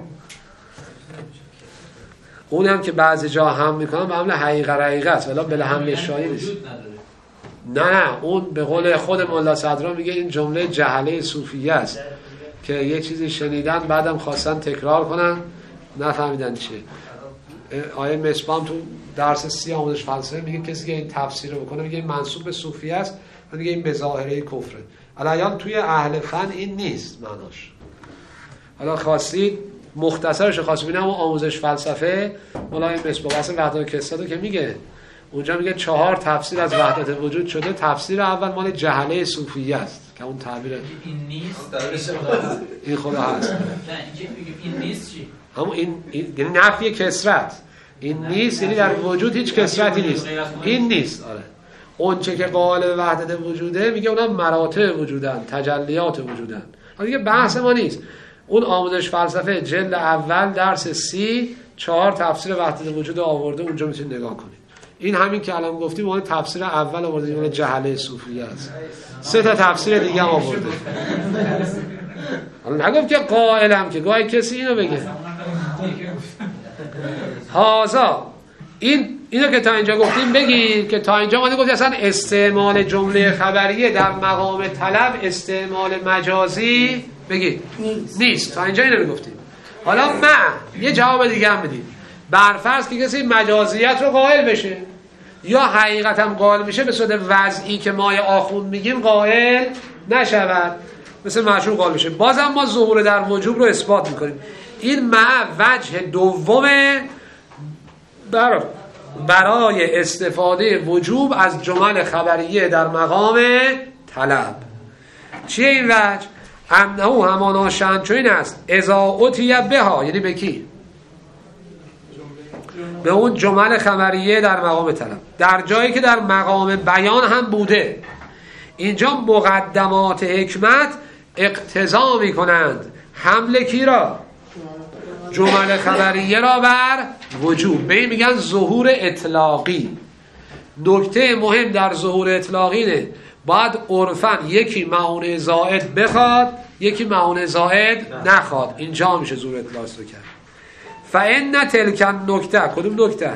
Speaker 2: اون هم که بعضی جا هم میکنن به عمل حقیقه رقیقه است، ولی بله حمل شایی نیست. نه نه، اون به قول خود مولا صدرا میگه این جمله جهله صوفیه است که یه چیزی شنیدن بعدم خواستن تکرار کنن نفهمیدن چیه. آیه مصباح تو درس سی آموزش فلسفه میگه کسی که این تفسیر رو بکنه میگه این منسوب به صوفیه است و میگه این به ظاهره کفره. الان توی اهل فن این نیست معناش. حالا خواستید مختصرش خواست ببینم و آموزش فلسفه مولا مصباح اصلا وحدت کسادو که میگه اونجا میگه چهار تفسیر از وحدت وجود شده. تفسیر اول مال جهله صوفیه است که اون تعبیر
Speaker 6: این نیست
Speaker 2: این خدا هست.
Speaker 6: نه اینکه این نیست چی؟
Speaker 2: همون این یعنی نفی کثرت. این نیست یعنی در وجود هیچ کثرتی نیست. این نیست. آره اون چه که قائل به وحدت وجوده میگه اونم مراتب وجودن، تجلیات وجودن. حالا دیگه بحث ما نیست. اون آموزش فلسفه جلد اول درس سی چهار تفسیر وحدت وجود آورده، اونجا میتونید نگاه کنید. این همین که الان گفتیم اون تفسیر اول آورده، اون جهله صوفیه است. سه تا تفسیر دیگه هم آورده. حالا نگفت که قائلم، که گاهی کسی اینو بگه. هازا این اینو که تا اینجا گفتیم بگید که تا اینجا ما گفتیم اصلا استعمال جمله خبریه در مقام طلب استعمال مجازی بگید نیست, نیست. تا اینجا اینو گفتیم. حالا ما یه جواب دیگه هم بدیم. برفرض که کسی مجازیت رو قائل بشه یا حقیقت هم قائل میشه به صورت وضعی که ما آخوند میگیم قائل نشود، مثل مشروع قائل بشه، بازم ما ظهور در وجوب رو اثبات میکنیم. این مع وجه دومه برای برای استفاده وجوب از جمل خبریه در مقام طلب. چیه این وجه؟ انه همانا شأن چو این است اذا اتی بها، یعنی به کی؟ به اون جمل خبریه در مقام طلب، در جایی که در مقام بیان هم بوده. اینجا مقدمات حکمت اقتضا می کنند حمل کی را؟ جمل خبریه را بر وجوب. به این میگن ظهور اطلاقی. نکته مهم در ظهور اطلاقی نه، باید عرفاً یکی معونه زائد بخواد، یکی معونه زائد نخواد. اینجا میشه ظهور اطلاقی رو کرد. فإن تلک النکته، کدوم نکته؟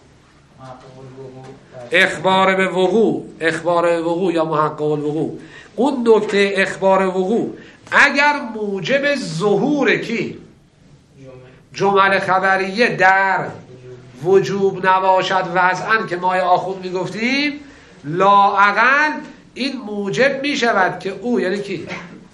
Speaker 2: اخبار به وقوع، اخبار به وقوع یا محقق الوقوع. اون نکته اخبار وقوع اگر موجب ظهور کی؟ جمل خبریه در وجوب نباشد وضعاً که ما آخوند میگفتیم، لااقل این موجب میشود که او، یعنی کی؟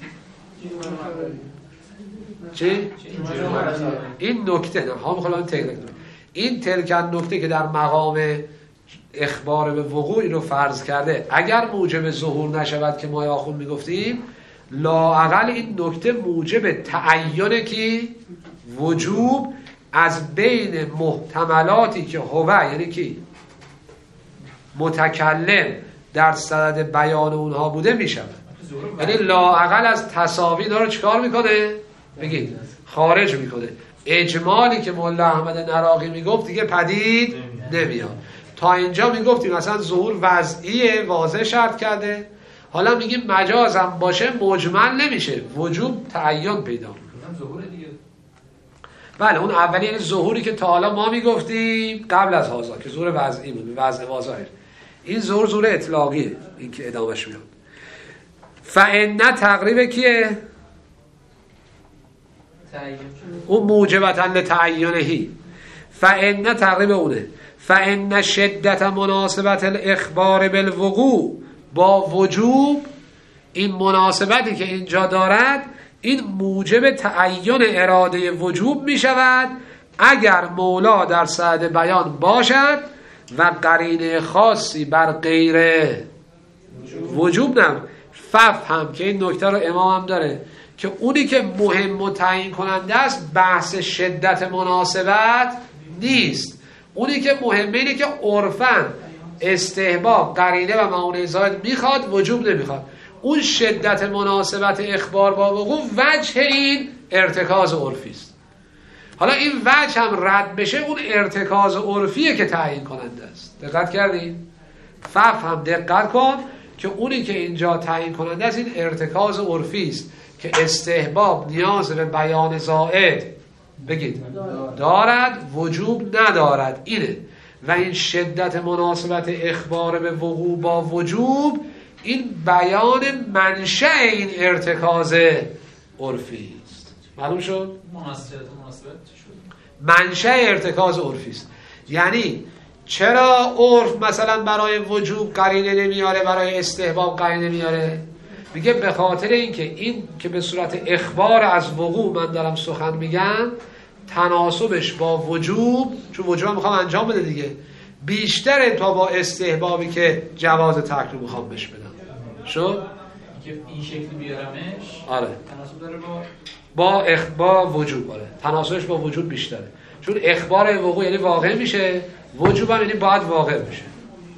Speaker 2: چی؟ این نکته نه ها میخوام تلک این تلکن نکته که در مقام اخبار به وقوع رو فرض کرده، اگر موجب ظهور نشود که ما آخوند میگفتیم، لااقل این نکته موجب تعین کی؟ وجوب از بین محتملاتی که هو، یعنی کی؟ متکلم در صدد بیان اونها بوده میشود. یعنی لااقل از تساوی داره چیکار میکنه؟ بگید خارج میکنه. اجمالی که مولا احمد نراقی میگفت دیگه پدید نمیاد. تا اینجا میگفتیم مثلا ظهور وضعیه، واضح شرط کرده. حالا میگیم مجازم باشه مجمل نمیشه، وجوب تعین پیدا میکنه. ظهور دیگه. بله اون اولی یعنی ظهوری که تا حالا ما میگفتیم قبل از هازا که ظهور وضعی بود، وضع واضحه. این ظهور ظهور اطلاقیه، این که ادامهش میاد. فإن تقریب کیه؟ اون موجبتا لتعینهی. فإن تقریب اونه. فإن شدت مناسبت الاخبار بالوقوع با وجوب، این مناسبتی که اینجا دارد این موجب تعین اراده وجوب می شود اگر مولا در صدد بیان باشد و قرینه خاصی بر غیر وجوب نه. فف هم که این نکته رو امام هم داره که اونی که مهم و تعیین کننده است بحث شدت مناسبت نیست. اونی که مهمه اینه که عرفاً استحباب قرینه و معونه زائد میخواد، وجوب نمیخواد. اون شدت مناسبت اخبار با وقوع وجه این ارتکاز عرفی است. حالا این وجه هم رد بشه، اون ارتکاز عرفیه که تعیین کننده است. دقت کردین؟ فف هم دقت کن که اونی که اینجا تعیین کننده است این ارتکاز عرفی است که استحباب نیاز به بیان زائد بگید دارد، وجوب ندارد. اینه. و این شدت مناسبت اخبار به وقوع با وجوب این بیان منشأ این ارتکاز عرفی است. معلوم شد؟
Speaker 6: مناسبت مناسبت چی شد؟
Speaker 2: منشأ ارتکاز عرفی است. یعنی چرا عرف مثلا برای وجوب قرینه نمیاره، برای استحباب قرینه نمیاره؟ میگه به خاطر اینکه این که به صورت اخبار از وقوع من دارم سخن میگم، تناسبش با وجوب، چون وجوب هم میخوام انجام بده دیگه، بیشتره تا با استحبابی که جواز ترک رو میخوام بهش بدم. شد؟
Speaker 6: که این شکلی بیارمش
Speaker 2: آره
Speaker 6: تناسب داره با
Speaker 2: با اخبار وجوب. آره تناسبش با وجوب بیشتره، چون اخبار وقوع یعنی واقع میشه، وجوب هم یعنی باید واقع بشه.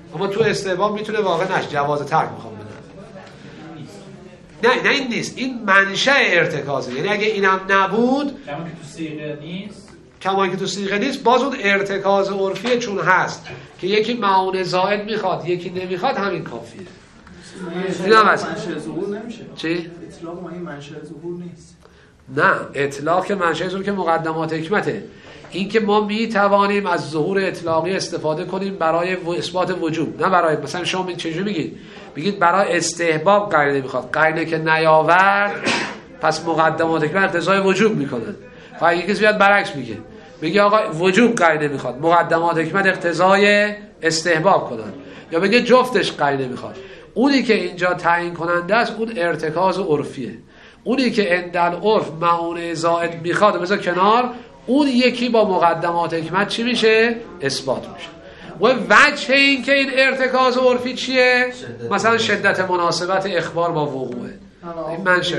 Speaker 2: اما تو استحباب میتونه واقع نشه، جواز ترک میخوام بدم. نه نه این نیست، این منشأ ارتکازه. یعنی اگه اینم نبود،
Speaker 6: کما که تو صیغه نیست،
Speaker 2: کما که تو صیغه نیست، باز اون ارتکاز عرفی چون هست که یکی معون زائد میخواد یکی نمیخواد، همین کافیه.
Speaker 7: اینا منشأ ظهور نمیشه.
Speaker 2: چی؟
Speaker 7: اطلاق ما این منشأ ظهور نیست.
Speaker 2: نه، اطلاق که منشأ ظهور که مقدمات حکمته. این که ما می توانیم از ظهور اطلاقی استفاده کنیم برای و اثبات وجوب، نه برای مثلا شما چجوری میگید؟ میگید برای استحباب قرینه نمیخواد، قرینه که نیاورد پس مقدمات حکمت اقتضای وجوب میکنن. خب اگه کسی بیاد برعکس میگه، میگه آقا وجوب قرینه میخواد، مقدمات حکمت اقتضای استحباب کنن، یا بگه جفتش قرینه میخواد. اونی که اینجا تعیین کننده است اون ارتکاز عرفیه. اونی که عندل عرف معونه زائد میخواد بذار کنار، اون یکی با مقدمات حکمت چی میشه؟ اثبات میشه. و وجه این که این ارتکاز عرفی چیه؟ شدت. مثلا شدت مناسبت اخبار با وقوعه. این منشأ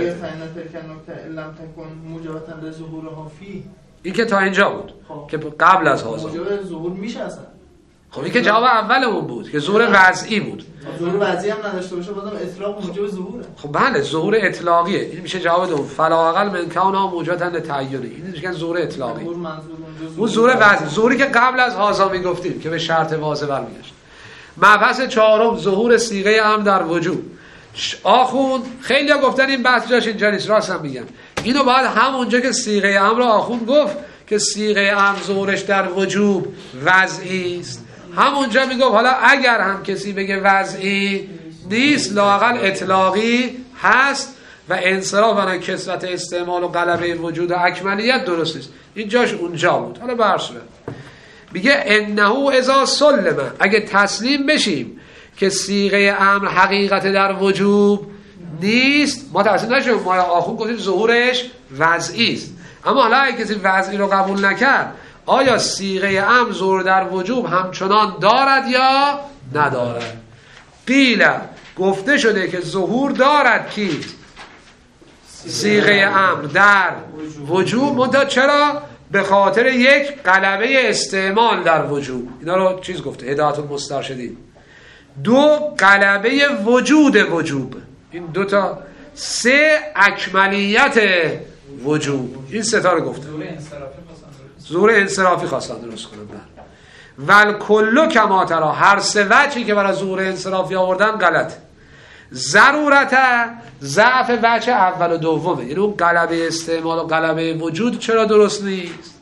Speaker 2: این که تا اینجا بود که قبل از هازا
Speaker 7: موجب ظهور میشه اصلا.
Speaker 2: خب این که جواب اولمون بود که ظهور وضعی بود.
Speaker 7: ظهور وضعی هم نداشته باشه بازم اطلاق موجب ظهوره.
Speaker 2: خب بله ظهور اطلاقیه. این میشه جواب دوم. فلا اقل من کونه موجبا لتعین. این میشه ظهور اطلاقی. اون ظهور وضعی، ظهوری که قبل از هازا میگفتیم که به شرط واضح برمیگشت. مبحث چهارم ظهور صیغه امر در وجوب. آخوند خیلی‌ها گفتن این بحث جاش اینجا نیست، راست هم میگن. اینو باید همونجا که صیغه امر آخوند گفت که صیغه امر ظهورش در وجوب وضعی است، همونجا میگفت حالا اگر هم کسی بگه وضعی نیست لااقل اطلاقی هست و انصراف و کثرت استعمال و غلبه وجود و اکملیت درست نیست. این جاش اونجا بود. حالا به هر صورت میگه انه اذا سلم، اگه تسلیم بشیم که صیغه امر حقیقت در وجوب نیست، ما تسلیم نشیم، ما آخون گفتیم ظهورش وضعی است. اما حالا اگه کسی وضعی رو قبول نکرد، آیا صیغه امر ظهور در وجوب همچنان دارد یا ندارد؟ قیل گفته شده که ظهور دارد کی؟ صیغه امر در وجوب. مدت چرا؟ به خاطر یک غلبه استعمال در وجوب. اینا رو چیز گفته هدایت المسترشدین. دو غلبه وجود وجوب، این دوتا. سه اکملیت وجوب، این سه تا رو گفته. ظهور انصرافی خواستن درست کنن. ول کلو کما ترا، هر سه وجهی که برای ظهور انصرافی آوردن غلط. ضرورت ضعف وجه اول و دومه، یعنی اون غلبه استعمال و غلبه وجود چرا درست نیست؟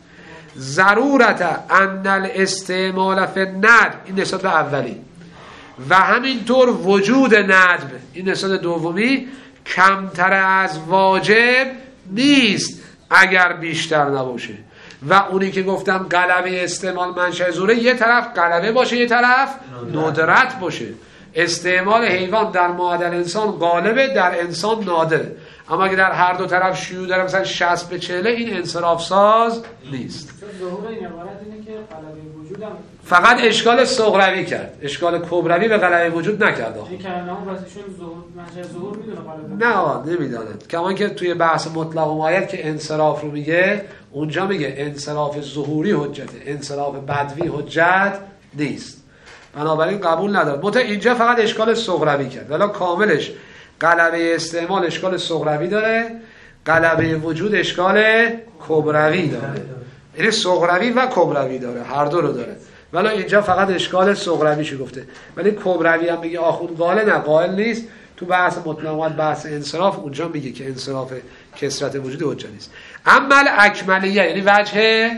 Speaker 2: ضرورت ان الاستعمال فی الندب، این نسبت به اولی، و همینطور وجود ندب، این نسبت دومی، کمتر از واجب نیست اگر بیشتر نباشه. و اونی که گفتم غلبه استعمال منشأ ظهور، یه طرف غلبه باشه یه طرف ندرت باشه. استعمال حیوان در معادل انسان غالبه، در انسان نادره. اما اگه در هر دو طرف شیوع داره مثلا شصت به چهل، این انصراف ساز نیست.
Speaker 8: ظهور این عبارت اینه که غلبه وجود هم
Speaker 2: فقط اشکال صغروی کرد، اشکال کبروی به غلبه وجود نکرد.
Speaker 8: این کلمه هم واسهشون ظهور منشأ ظهور میدونه غلبه؟
Speaker 2: نه آقا نمیداند. کمان که توی بحث مطلق و مقید که انصراف رو میگه، اونجا میگه انصراف ظهوری حجته، انصراف بدوی حجت نیست، بنابراین قبول نداره. مت اینجا فقط اشکال صغروی کرد، ولی کاملش غلبه استعمال اشکال صغروی داره، غلبه وجود اشکال کبروی داره. یعنی صغروی و کبروی داره، هر دو رو داره، ولی اینجا فقط اشکال صغرویشو گفته. ولی کبروی هم میگه آخوند قائل، نه قائل نیست. تو بحث مطلق بحث انصراف اونجا میگه که انصراف کثرت وجود حجت نیست. اما اکملیه یعنی وجه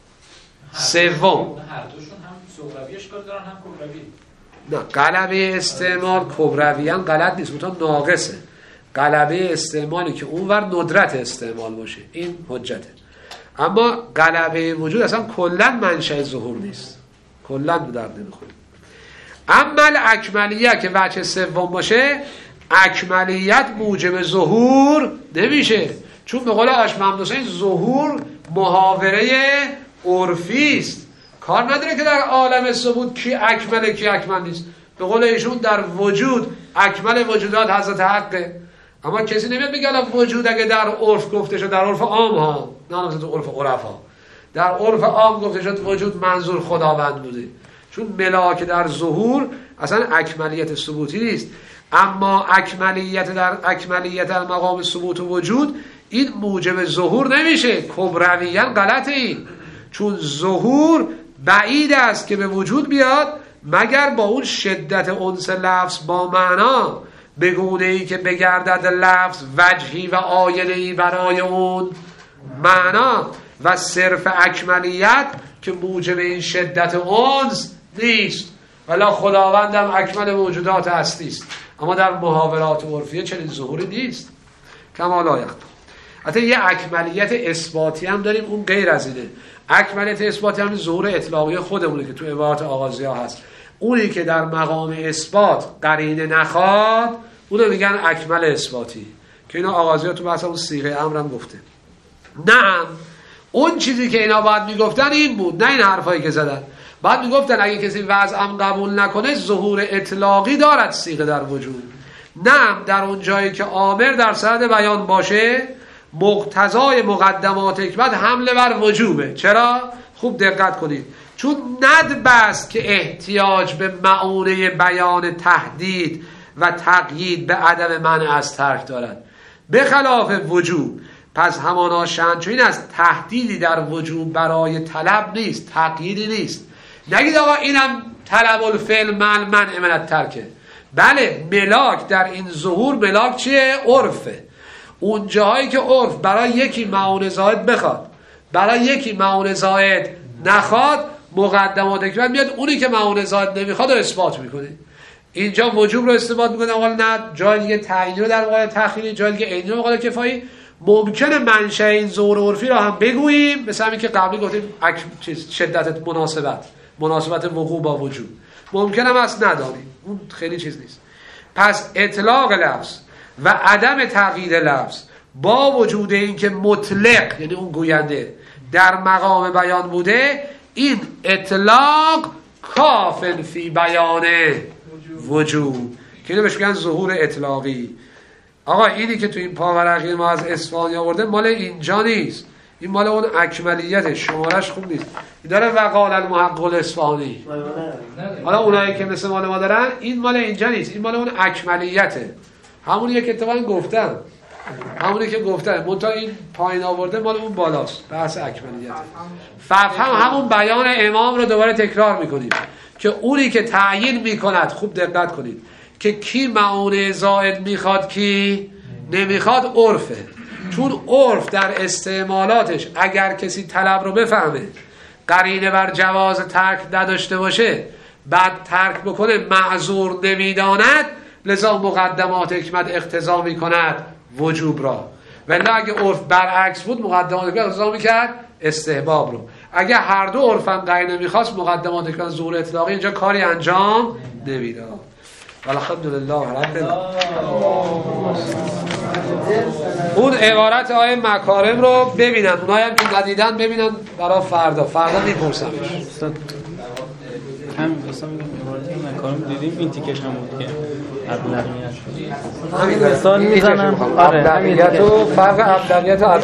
Speaker 2: سوم،
Speaker 6: هر دوشون هم صغروی اشکال دارن هم کبروی.
Speaker 2: نه غلبه استعمال کبرویان غلط نیست، منتها ناقصه. غلبه استعمالی که اونور ندرت استعمال باشه این حجته. اما غلبه وجود اصلا کلا منشأ ظهور نیست، کلا به درد نمیخوره. اما اکملیه که وجه سوم باشه، اکملیت موجب ظهور نمیشه، چون به قول آش محمد حسین ظهور محاوره عرفی است. کار نداره که در عالم ثبوت کی اکمله کی اکمل نیست. به قول ایشون در وجود اکمل وجودات حضرت حقه، اما کسی نمیاد بگه الان وجود اگه در عرف گفته شد، در عرف عام ها، نه مثلا تو عرف عرفا، در عرف عام گفته شد وجود منظور خداوند بوده، چون ملاک در ظهور اصلا اکملیت ثبوتی نیست، اما اکملیت در اکملیت در مقام ثبوت و وجود این موجب ظهور نمیشه. کبرویاً غلطه این، چون ظهور بعید است که به وجود بیاد مگر با اون شدت انس لفظ با معنا، به گونه ای که بگردد لفظ وجهی و آینه‌ای برای اون معنا، و صرف اکملیت که موجب این شدت انس نیست. ولی خداوندم اکمل موجودات هستی است، اما در محاورات عرفیه چنین ظهوری نیست. کما لا یخفی. حتی یه اکملیت اثباتی هم داریم، اون غیر از اینه. اکملیت اثباتی هم ظهور اطلاقی خودمونه که تو عبارات آغازی ها هست. اونی که در مقام اثبات قرینه نخواد اونو میگن اکمل اثباتی، که اینا آغازی ها تو بحث اون صیغه امر هم گفته. نه، اون چیزی که اینا باید میگفتن این بود، نه این حرفایی که زدن. باید میگفتن اگه کسی وضعم قبول نکنه ظهور اطلاقی دارد صیغه در وجود. نه، در اون جایی که آمر در صدد بیان باشه مقتضای مقدمات حکمت حمله بر وجوبه. چرا؟ خوب دقت کنید، چون ندب است که احتیاج به معونه بیان تهدید و تقیید به عدم منع از ترک دارد، به خلاف وجوب. پس همانا شأن چون این است تهدیدی در وجوب برای طلب نیست، تقییدی نیست. نگید آقا اینم طلب الفعل من منع من الترکه. بله، ملاک در این ظهور ملاک چیه؟ عرفه. اون جاهایی که عرف برای یکی معون زائد بخواد، برای یکی معون زائد نخواد، مقدمات حکمت میاد اونی که معون زائد نمیخواد رو اثبات میکنه. اینجا وجوب رو اثبات میکنه، آقا نه، جای دیگه تعیینی رو در واقع تخیلی، جای دیگه عینی رو مقابل کفایی. ممکنه منشأ این ظهور عرفی رو هم بگوییم، مثل همین که قبلی گفتیم اک... چیز شدت مناسبت مناسبت وقوع با وجود، ممکنه هم اصلا نداریم، اون خیلی چیز نیست. پس اطلاق لفظ و عدم تقیید لفظ با وجود این که مطلق، یعنی اون گوینده در مقام بیان بوده، این اطلاق کافن فی بیان وجود، که اینو بهش میگن ظهور اطلاقی. آقا اینی که تو این پاورقی ما از اصفهانی آورده مال اینجا نیست، این مال اون اکملیت، شمارش خوب نیست. این داره وقال المحقق الاصفهانی. حالا اونایی که مثل مال ما دارن این مال اینجا نیست، این مال اون اکملیته، همونیه که اتفاقا گفتم، همونی که گفتم منتها این پایین آورده مال اون بالاست، بحث اکملیته. فهم همون بیان امام رو دوباره تکرار میکنیم که اونی که تعیین میکند، خوب دقت کنید، که کی معونه زائد میخواد کی نمیخواد عرفه. چون عرف در استعمالاتش اگر کسی طلب رو بفهمه قرینه بر جواز ترک نداشته باشه، بعد ترک بکنه معذور نمیداند، لذا مقدمات حکمت اقتضا میکند وجوب را. ولی اگه عرف برعکس بود مقدمات حکمت اقتضا میکرد استحباب رو. اگه هر دو عرفم قرینه میخواست مقدمات حکمت ظهور اطلاقی اینجا کاری انجام نمیداد. الحمدلله رب العالمین. اون عبارت آیه مکارم رو ببینن، اونایی هم که ندیدن ببینن برای فردا فردا میپرسمش.
Speaker 9: همین مثلا عبارت مکارم دیدیم، این تیکش هم بود که ابلغیت
Speaker 2: همین مثال میزنم. آره، ابلغیت و فرق ابلغیت و